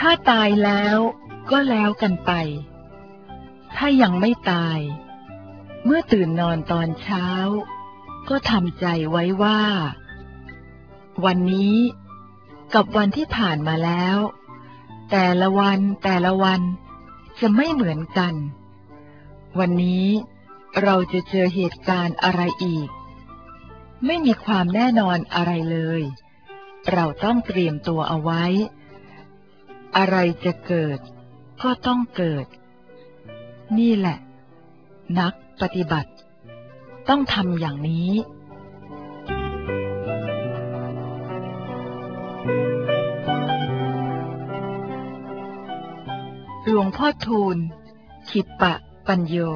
าตายแล้วก็แล้วกันไปถ้ายังไม่ตายเมื่อตื่นนอนตอนเช้าก็ทำใจไว้ว่าวันนี้กับวันที่ผ่านมาแล้วแต่ละวันจะไม่เหมือนกันวันนี้เราจะเจอเหตุการณ์อะไรอีกไม่มีความแน่นอนอะไรเลยเราต้องเตรียมตัวเอาไว้อะไรจะเกิดก็ต้องเกิดนี่แหละนักปฏิบัติต้องทำอย่างนี้หลวงพ่อทูลขิปปะปัญโย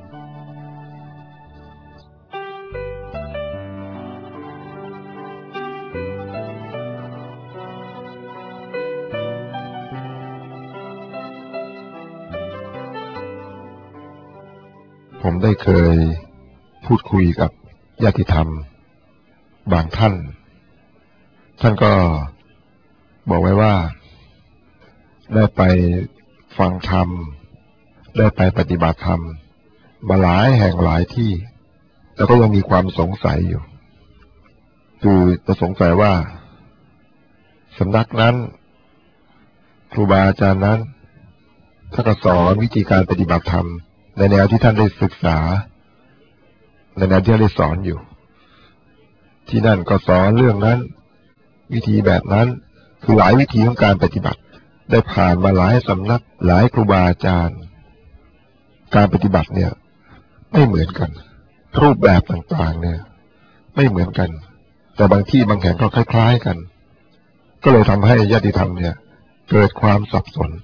ผมได้เคยพูดคุยกับญาติธรรมบางท่านก็บอกไว้ว่าได้ไปฟังธรรมได้ไปปฏิบัติธรรมมาหลายแห่งหลายที่แล้วก็ยังมีความสงสัยอยู่คือจะสงสัยว่าสำนักนั้นครูบาอาจารย์นั้นท่านก็สอนวิธีการปฏิบัติธรรมในแนวที่ท่านได้ศึกษาในแนวที่ท่านได้สอนอยู่ที่นั่นก็สอนเรื่องนั้นวิธีแบบนั้นคือหลายวิธีของการปฏิบัติได้ผ่านมาหลายสำนักหลายครูบาอาจารย์การปฏิบัติเนี่ยไม่เหมือนกันรูปแบบต่างๆเนี่ยไม่เหมือนกันแต่บางที่บางแห่งก็คล้ายๆกันก็เลยทำให้ญาติธรรมเนี่ยเกิดความสับสน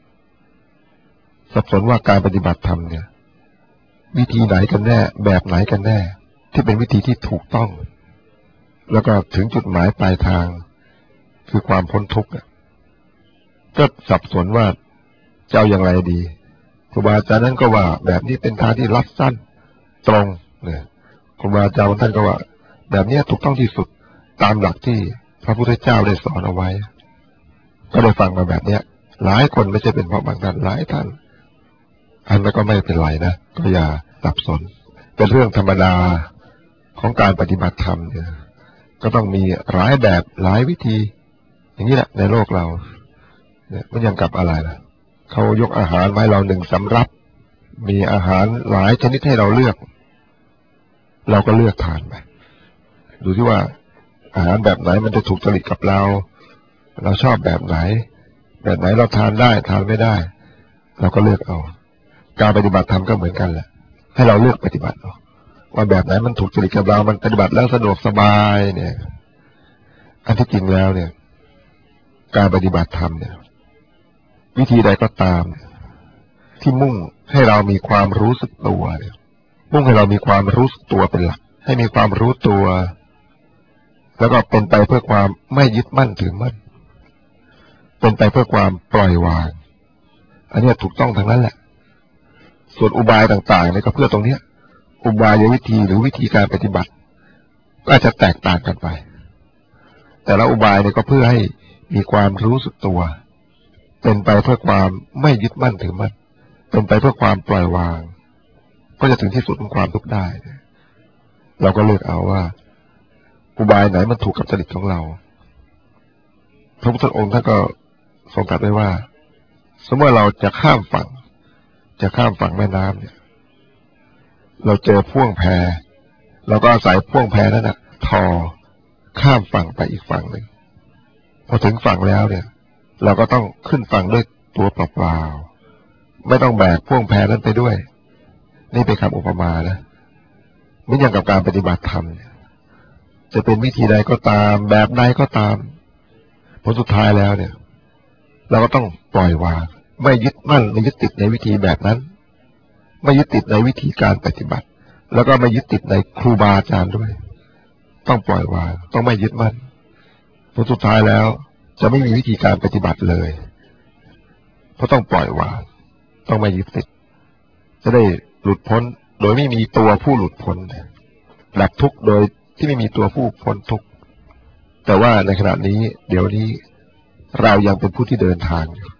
ว่าการปฏิบัติธรรมเนี่ยวิธีไหนกันแน่แบบไหนกันแน่ที่เป็นวิธีที่ถูกต้องแล้วก็ถึงจุดหมายปลายทางคือความพ้นทุกข์ก็สับสนว่าจะเอาอย่างไรดีครูบาอาจารย์นั้นก็ว่าแบบนี้เป็นทางที่ลัดสั้นตรงเนี่ยครูบาอาจารย์ท่านก็ว่าแบบนี้ถูกต้องที่สุดตามหลักที่พระพุทธเจ้าได้สอนเอาไว้ก็ได้ฟังมาแบบนี้หลายคนไม่ใช่เป็นเพราะบางท่านหลายท่านอันนั้นก็ไม่เป็นไรนะก็อย่าสับสนเป็นเรื่องธรรมดาของการปฏิบัติธรรมเนี่ยก็ต้องมีหลายแบบหลายวิธีอย่างนี้แหละในโลกเราเนี่ยมันยังกับอะไรนะเขายกอาหารมาให้เราหนึ่งสำรับมีอาหารหลายชนิดให้เราเลือกเราก็เลือกทานไปดูที่ว่าอาหารแบบไหนมันจะถูกจริตกับเราชอบแบบไหนเราทานได้ทานไม่ได้เราก็เลือกเอาการปฏิบัติธรรมก็เหมือนกันแหละให้เราเลือกปฏิบัติว่าแบบไหนมันถูกจริตกับเรามันปฏิบัติแล้วสะดวกสบายเนี่ยอันที่จริงแล้วเนี่ยการปฏิบัติธรรมเนี่ยวิธีใดก็ตามที่มุ่งให้เรามีความรู้สึกตัวเนี่ยมุ่งให้เรามีความรู้สึกตัวเป็นหลักให้มีความรู้ตัวแล้วก็เป็นไปเพื่อความไม่ยึดมั่นถือมั่นเป็นไปเพื่อความปล่อยวางอันนี้ถูกต้องทั้งนั้นแหละส่วนอุบายต่างๆเนี่ยก็เพื่อตรงเนี้ยอุบายวิธีหรือวิธีการปฏิบัติก็อาจจะแตกต่างกันไปแต่ละอุบายเนี่ยก็เพื่อให้มีความรู้สึกตัวเป็นไปเพื่อความไม่ยึดมั่นถือมั่นเป็นไปเพื่อความปล่อยวางก็จะถึงที่สุดของความทุกข์ได้เราก็เลือกเอาว่าอุบายไหนมันถูกกับจริตของเราพระพุทธองค์ท่านก็ทรงตรัสไว้ว่าสมมติว่าเราจะข้ามฝั่งแม่น้ำเนี่ยเราเจอพ่วงแพเราก็อาศัยพ่วงแพนั้นนะทอข้ามฝั่งไปอีกฝั่งหนึ่งพอถึงฝั่งแล้วเนี่ยเราก็ต้องขึ้นฝั่งด้วยตัวเปล่าๆไม่ต้องแบกพ่วงแพนั้นไปด้วยนี่เป็นคำอุปมานะไม่อย่างกับการปฏิบัติธรรมจะเป็นวิธีใดก็ตามแบบใดก็ตามผลสุดท้ายแล้วเนี่ยเราก็ต้องปล่อยวางไม่ยึดมั่นไม่ยึดติดในวิธีแบบนั้นไม่ยึดติดในวิธีการปฏิบัติแล้วก็ไม่ยึดติดในครูบาอาจารย์ด้วยต้องปล่อยวางต้องไม่ยึดมั่นผลสุดท้ายแล้วจะไม่มีวิธีการปฏิบัติเลยเพราะต้องปล่อยวางต้องไม่ยึดติดจะได้หลุดพ้นโดยไม่มีตัวผู้หลุดพ้นดับทุกข์โดยที่ไม่มีตัวผู้พ้นทุกข์แต่ว่าในขณะนี้เดี๋ยวนี้เรายังเป็นผู้ที่เดินทางอยู่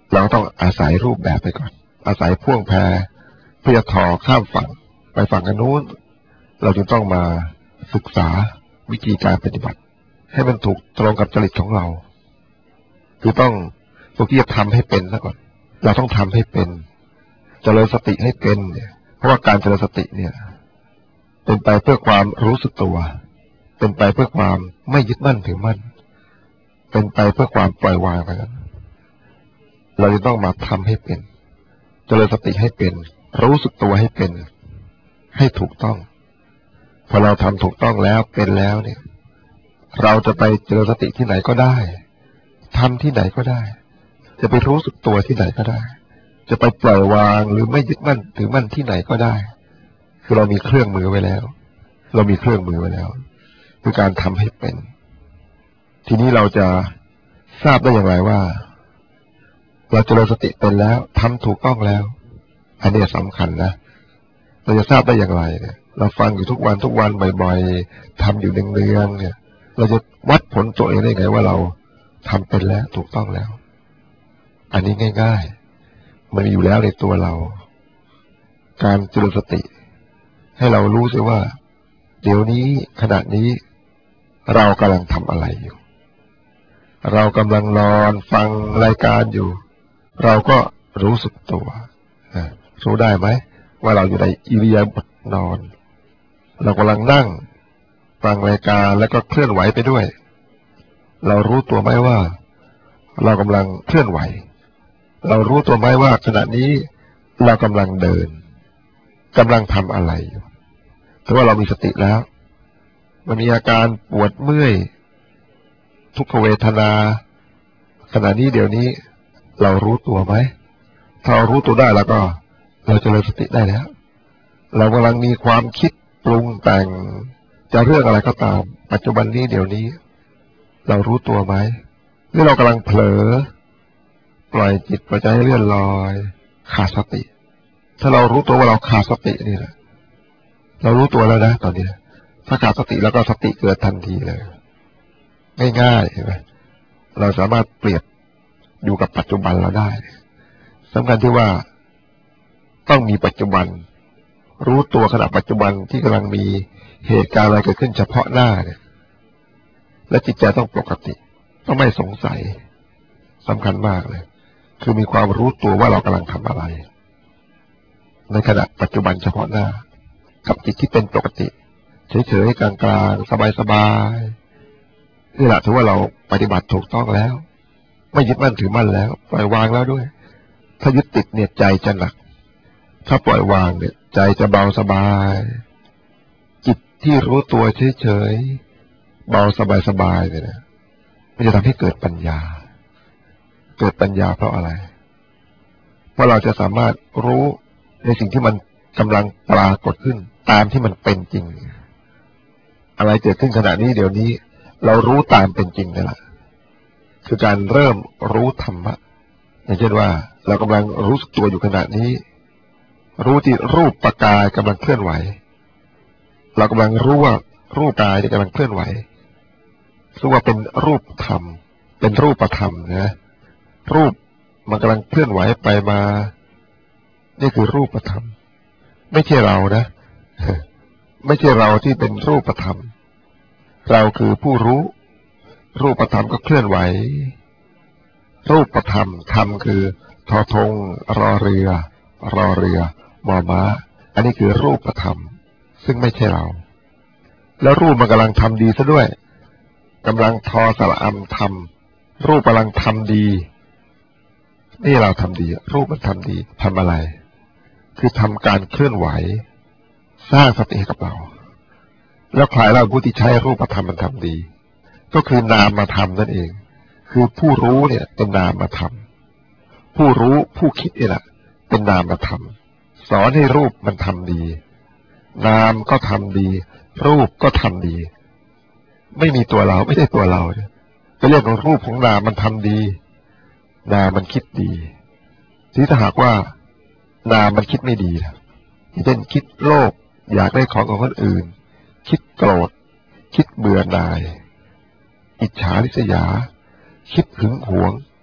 เราต้องอาศัยรูปแบบไปก่อนอาศัยพ่วงแพเพื่อทอข้ามฝั่งไปฝั่งกันนู้นเราจึงต้องมาศึกษาวิธีการปฏิบัติให้มันถูกตรงกับจริตของเราคือต้องฝึกที่จะทำให้เป็นซะก่อนเราต้องทำให้เป็นเจริญสติให้เป็นเนี่ยเพราะว่าการเจริญสติเนี่ยเป็นไปเพื่อความรู้สึกตัวเป็นไปเพื่อความไม่ยึดมั่นถือมั่นเป็นไปเพื่อความปล่อยวางไปนั้นเราจะต้องมาทำให้เป็นเจริญสติให้เป็นรู้สึกตัวให้เป็นให้ถูกต้องพอเราทำถูกต้องแล้วเป็นแล้วเนี่ยเราจะไปเจริญสติที่ไหนก็ได้ทำที่ไหนก็ได้จะไปรู้สึกตัวที่ไหนก็ได้จะไปปล่อยวางหรือไม่ยึดมั่นถือมั่นที่ไหนก็ได้คือเรามีเครื่องมือไว้แล้วเรามีเครื่องมือไว้แล้วคือการทำให้เป็นทีนี้เราจะทราบได้อย่างไรว่าเราเจริญสติเป็นแล้วทำถูกต้องแล้วอันนี้สำคัญนะเราจะทราบได้อย่างไรเนี่ยเราฟังอยู่ทุกวันบ่อยๆทำอยู่เนืองๆเนี่ยเราจะวัดผลตัวเองได้ไงว่าเราทำเป็นแล้วถูกต้องแล้วอันนี้ง่ายๆมันมีอยู่แล้วในตัวเราการเจริญสติให้เรารู้ซิว่าเดี๋ยวนี้ขณะนี้เรากำลังทำอะไรอยู่เรากำลังนอนฟังรายการอยู่เราก็รู้สึกตัวรู้ได้ไหมว่าเราอยู่ในอิริยาบถนอนเรากำลังนั่งฟังรายการแล้วก็เคลื่อนไหวไปด้วยเรารู้ตัวไหมว่าเรากำลังเคลื่อนไหวเรารู้ตัวไหมว่าขณะนี้เรากำลังเดินกำลังทำอะไรอยู่ถือว่าเรามีสติแล้วมันมีอาการปวดเมื่อยทุกขเวทนาขณะนี้เดี๋ยวนี้เรารู้ตัวไหมถ้าเรารู้ตัวได้แล้วก็เราจะเจริญสติได้แล้วเรากำลังมีความคิดปรุงแต่งจะเรื่องอะไรก็ตามปัจจุบันนี้เดี๋ยวนี้เรารู้ตัวไหมหรือเรากำลังเผลอปล่อยจิตปล่อยใจให้เลื่อนลอยขาดสติถ้าเรารู้ตัวว่าเราขาดสตินี่แหละเรารู้ตัวแล้วนะตอนนี้ถ้าขาดสติแล้วก็สติเกิดทันทีเลยง่ายๆเห็นไหมเราสามารถเปรียบอยู่กับปัจจุบันเราได้สำคัญที่ว่าต้องมีปัจจุบันรู้ตัวขณะปัจจุบันที่กำลังมีเหตุการณ์อะไรเกิดขึ้นเฉพาะหน้าเนี่ยและจิตใจต้องปกติต้องไม่สงสัยสำคัญมากเลยคือมีความรู้ตัวว่าเรากำลังทำอะไรในขณะปัจจุบันเฉพาะหน้ากับจิตที่เป็นปกติเฉยๆกลางๆสบายๆนี่แหละถือว่าเราปฏิบัติถูกต้องแล้วไม่ยึดมั่นถือมั่นแล้วปล่อยวางแล้วด้วยถ้ายึดติดเนี่ยใจจะหนักถ้าปล่อยวางเนี่ยใจจะเบาสบายจิตที่รู้ตัวเฉยๆเบาสบายๆเนี่ยนะมันจะทำให้เกิดปัญญาเกิดปัญญาเพราะอะไรเพราะเราจะสามารถรู้ในสิ่งที่มันกำลังปรากฏขึ้นตามที่มันเป็นจริงอะไรเกิดขึ้นขณะนี้เดี๋ยวนี้เรารู้ตามเป็นจริงนี่แหละคือการเริ่มรู้ธรรมะอย่างเช่นว่าเรากำลังรู้สึกตัวอยู่ขณะนี้รู้ที่รูปกายกำลังเคลื่อนไหวเรากำลังรู้ว่ารูปกายที่กำลังเคลื่อนไหวรู้ว่าเป็นรูปธรรมเป็นรูปธรรมนะรูปมันกำลังเคลื่อนไหวไปมานี่คือรูปธรรมไม่ใช่เรานะไม่ใช่เราที่เป็นรูปธรรมเราคือผู้รู้รูปธรรมก็เคลื่อนไหวรูปธรรมธรรมคือทอทงรอเรือมอม้าอันนี้คือรูปธรรมซึ่งไม่ใช่เราแล้วรูปมันกำลังทำดีซะด้วยกำลังทอสระอัมทำรูปกำลังทำดีนี่เราทำดีรูปมันทำดีทำอะไรคือทำการเคลื่อนไหวสร้างสติให้กับเราแล้วใครเราผู้ที่ใช้รูปธรรมมันทำดีก็คือนามธรรมนั่นเองคือผู้รู้เนี่ยเป็นนามธรรมผู้รู้ผู้คิดนี่แหละเป็นนามธรรมสอนให้รูปมันทำดีนามก็ทำดีรูปก็ทำดีไม่มีตัวเราไม่ได้ตัวเราเป็นเรื่องของรูปของนามมันทำดีนามมันคิดดีที่ถ้าหากว่านามมันคิดไม่ดีเช่นคิดโลภอยากได้ของคนอื่นคิดโกรธคิดเบื่อหน่ายอิจฉาริษยาคิดหึงหวง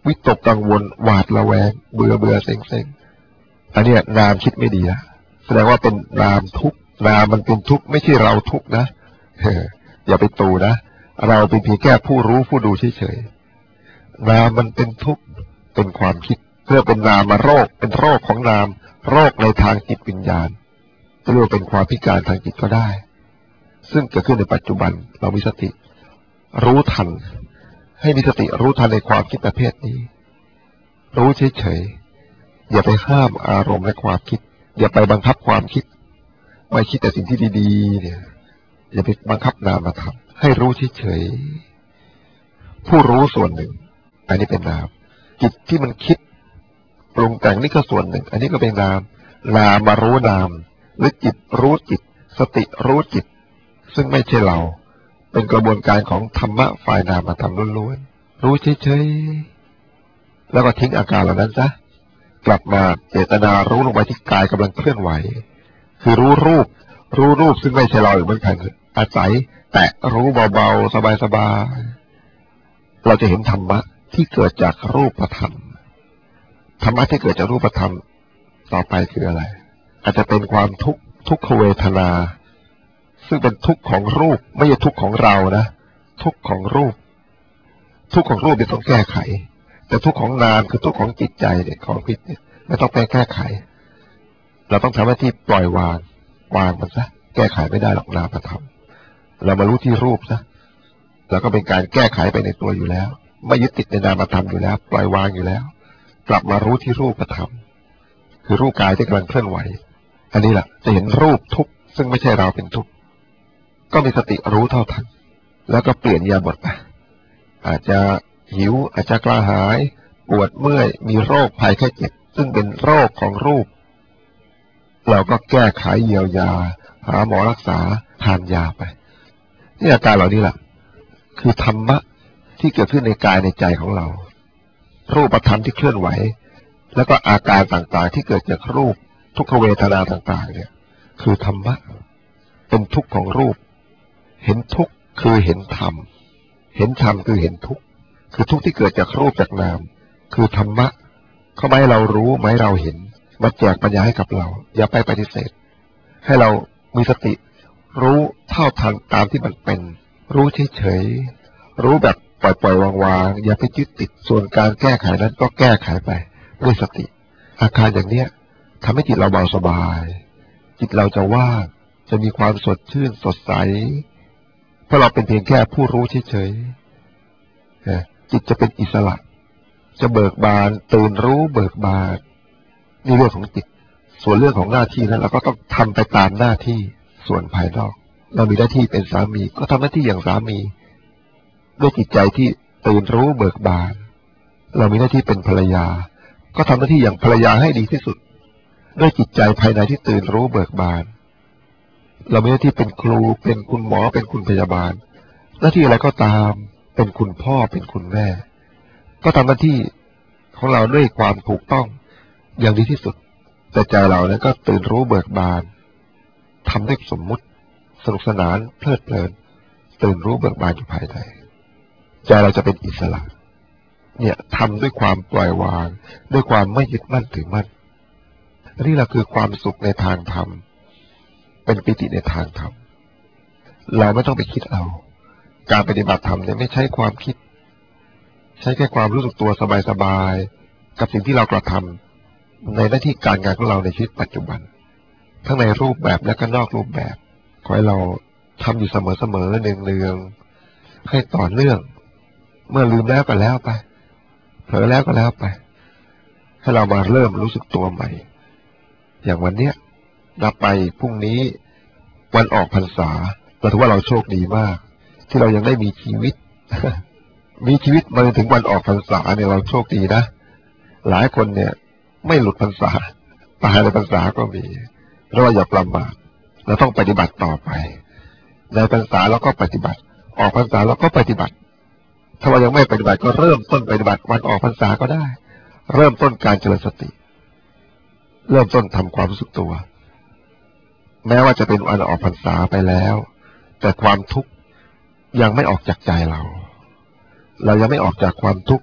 วิตกกังวลหวาดระแวงเบื่อเซ็งอันนี้นามคิดไม่ดีนะแสดงว่าเป็นนามทุกข์นามมันเป็นทุกข์ไม่ใช่เราทุกข์นะอย่าไปตูนะเราเป็นเพียงแค่ผู้รู้ผู้ดูเฉยๆนามมันเป็นทุกข์เป็นความคิดเพื่อเป็นนามมาโรคเป็นโรคของนามโรคในทางจิตวิญญาณจะเรียกว่าเป็นความพิการทางจิตก็ได้ซึ่งเกิดขึ้นในปัจจุบันเรามีสติรู้ทันให้มีสติรู้ทันในความคิดประเภทนี้รู้เฉยๆอย่าไปห้ามอารมณ์และความคิดอย่าไปบังคับความคิดไม่คิดแต่สิ่งที่ดีๆเนี่ยอย่าไปบังคับนามธรรมให้รู้เฉยๆผู้รู้ส่วนหนึ่งอันนี้เป็นนามจิตที่มันคิดปรุงแต่งนี่ก็ส่วนหนึ่งอันนี้ก็เป็นนามมารู้นามหรือจิตรู้จิตสติรู้จิตซึ่งไม่ใช่เราเป็นกระบวนการของธรรมะฝ่ายนามธรรมล้วนๆรู้เฉยๆแล้วก็ทิ้งอาการเหล่านั้นซะกลับมาเจตนารู้ลงไปที่กายกำลังเคลื่อนไหวคือรู้รูปซึ่งไม่ใช่เราอยู่เหมือนกันอาศัยแตะรู้เบาๆสบายๆเราจะเห็นธรรมะที่เกิดจากรูปธรรมธรรมะที่เกิดจากรูปธรรมต่อไปคืออะไรอาจจะเป็นความทุกขเวทนาซึ่งเป็นทุกข์ของรูปไม่ใช่ทุกข์ของเรานะทุกข์ของรูปเนี่ยต้องแก้ไขแต่ทุกข์ของนามคือทุกข์ของจิตใจเนี่ยของพิษเนี่ยไม่ต้องไปแก้ไขเราต้องทำหน้าที่ปล่อยวางมันซะแก้ไขไม่ได้หรอกนามธรรมเรามารู้ที่รูปซะแล้วก็เป็นการแก้ไขไปในตัวอยู่แล้วไม่ยึดติดในนามธรรมอยู่แล้วปล่อยวางอยู่แล้วกลับมารู้ที่รูปธรรมคือรูปกายที่กำลังเคลื่อนไหวอันนี้แหละจะเห็นรูปทุกข์ซึ่งไม่ใช่เราเป็นทุกข์ก็มีสติรู้เท่าทันแล้วก็เปลี่ยนอิริยาบถไปอาจจะหิวอาจจะกระหายปวดเมื่อยมีโรคภัยไข้เจ็บซึ่งเป็นโรคของรูปเราก็แก้ไขเยียวยาหาหมอรักษาทานยาไปนี่อาการเหล่านี้แหละคือธรรมะที่เกิดขึ้นในกายในใจของเรารูปธรรมที่เคลื่อนไหวแล้วก็อาการต่างๆที่เกิดจากรูปทุกขเวทนาต่างๆเนี่ยคือธรรมะเป็นทุกข์ของรูปเห็นทุกข์คือเห็นธรรมเห็นธรรมคือเห็นทุกข์คือทุกข์ที่เกิดจากรูปจากนามคือธรรมะเขาไม่ให้เรารู้ไม่ให้เราเห็นมาแจกปัญญาให้กับเราอย่าไปปฏิเสธให้เรามีสติรู้เท่าทันตามที่มันเป็นรู้เฉยๆรู้แบบปล่อยๆวางๆอย่าไปยึดติดส่วนการแก้ไขนั้นก็แก้ไขไปด้วยสติอาการอย่างเนี้ยทำให้จิตเราเบาสบายจิตเราจะว่างจะมีความสดชื่นสดใสเพราะเราเป็นเพียงแค่ผู้รู้เฉยๆจิตจะเป็นอิสระจะเบิกบานตื่นรู้เบิกบานนี่เรื่องของจิตส่วนเรื่องของหน้าที่นั้นเราก็ต้องทำไปตามหน้าที่ส่วนภายนอกเรามีหน้าที่เป็นสามีก็ทำหน้าที่อย่างสามีด้วยจิตใจที่ตื่นรู้เบิกบานเรามีหน้าที่เป็นภรรยาก็ทำหน้าที่อย่างภรรยาให้ดีที่สุดด้วยจิตใจภายในที่ตื่นรู้เบิกบานเรามีหน้าที่เป็นครูเป็นคุณหมอเป็นคุณพยาบาลหน้าที่อะไรก็ตามเป็นคุณพ่อเป็นคุณแม่ก็ทำหน้าที่ของเราด้วยความถูกต้องอย่างดีที่สุดแต่ใจเราเนี่ยก็ตื่นรู้เบิกบานทำด้วยสมมุติสนุกสนานเพลิดเพลินตื่นรู้เบิกบานอยู่ภายในใจเราจะเป็นอิสระเนี่ยทำด้วยความปล่อยวางด้วยความไม่ยึดมั่นถือมั่นนี่แหละคือความสุขในทางธรรมเป็นปิติในทางธรรมเราไม่ต้องไปคิดเอาการปฏิบัติธรรมเนี่ยไม่ใช้ความคิดใช้แค่ความรู้สึกตัวสบายๆกับสิ่งที่เรากระทำในหน้าที่การงานของเราในชีวิตปัจจุบันทั้งในรูปแบบและก็นอกรูปแบบขอให้เราทำอยู่เสมอๆเนืองๆให้ต่อเนื่องเมื่อลืมแล้วก็แล้วไปเผลอแล้วก็แล้วไปให้เรามาเริ่มรู้สึกตัวใหม่อย่างวันเนี้ยนับไปพรุ่งนี้วันออกพรรษาเราถือว่าเราโชคดีมากที่เรายังได้มีชีวิต มีชีวิตมาถึงวันออกพรรษาเนี่ยเราโชคดีนะหลายคนเนี่ยไม่หลุดพรรษาตายในพรรษาก็มีเราอย่าประมาทเราต้องปฏิบัติต่อไปในพรรษาเราก็ปฏิบัติออกพรรษาเราก็ปฏิบัติถ้าเรายังไม่ปฏิบัติก็เริ่มต้นปฏิบัติวันออกพรรษาก็ได้เริ่มต้นการเจริญสติเริ่มต้นทำความรู้สึกตัวแม้ว่าจะเป็นวันออกพรรษาไปแล้วแต่ความทุกข์ยังไม่ออกจากใจเรายังไม่ออกจากความทุกข์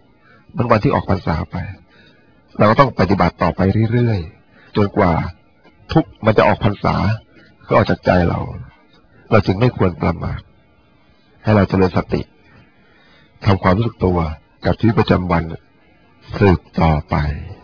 มันวันที่ออกพรรษาไปเราก็ต้องปฏิบัติต่อไปเรื่อยๆจนกว่าทุกข์มันจะออกพรรษาก็ออกจากใจเราจึงไม่ควรประมาทให้เราเจริญสติทำความรู้สึกตัวกับชีวิตประจำวันสืบต่อไป